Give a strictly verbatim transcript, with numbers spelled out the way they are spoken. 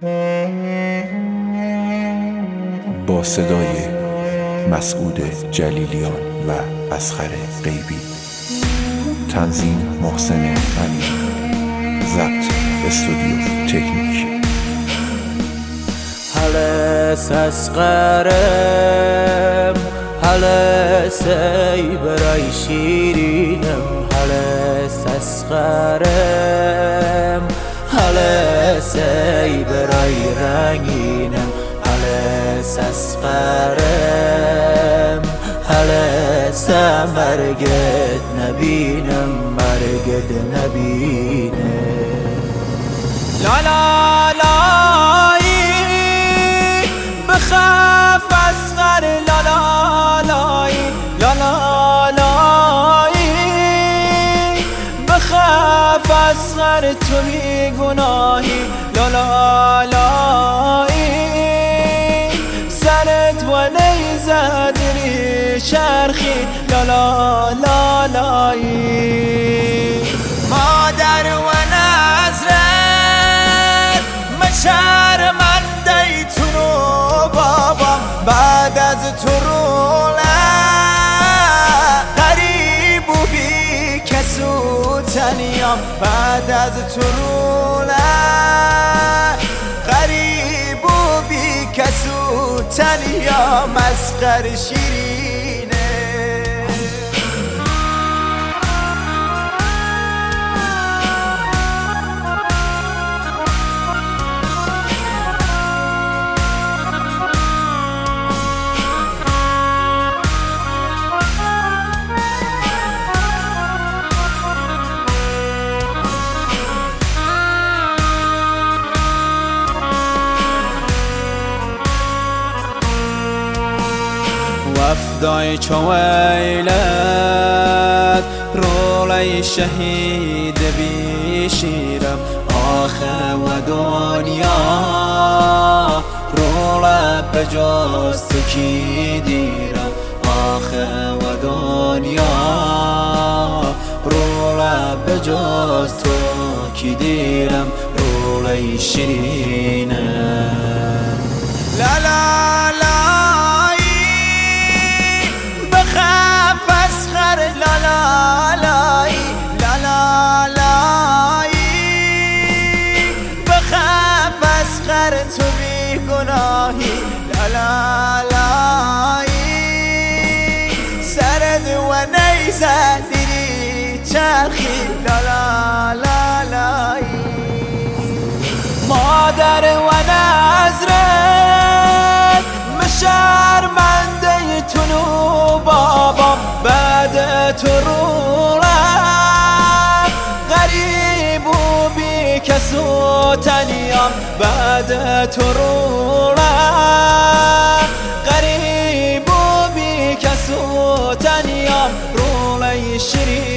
با صدای مسعود جلیلیان و اصغر غیبی، تنظیم محسن امین، ضبط استودیو تکنیک. هلس اصغرم، هلس ای برای شیرینم، هلس اصغرم، هلس ای برای رنگینم، هلس اصغرم، هلس مرگت نبینم، مرگت نبینم. لا لا لایی بخاف اصغر، لا لا لایی، لا لا لایی بخاف اصغر، تو بی گناهی، لا لا لایی سرت و نیزه دری چرخی، لا لا لا لایی. مادر و نظرت شرمنده تو رو بابا، بعد از تو روله غریب و بی کس و تنیام، بعد از تو روله غریب و بی کس و تنیام، اصغر شیرینه. وفدای چویلت رولی شهید بیشیرم، آخه و دنیا روله بجز تو کی دیرم، آخه و دنیا روله بجز تو کی دیرم، رولی شیرینه. لا لا لا لا لایی، لا لا لایی بخاف اصغر، تو بی گناهی، لا لا لایی سرد و نیزه دری چرخی، لا لا لا لایی. مادر و نظرت شرمنده تو رو بابا، بعد تو رولم غریب و بی کس و تنیام، بعد تو رولم غریب و بی کس و تنیام، رولی شیرین.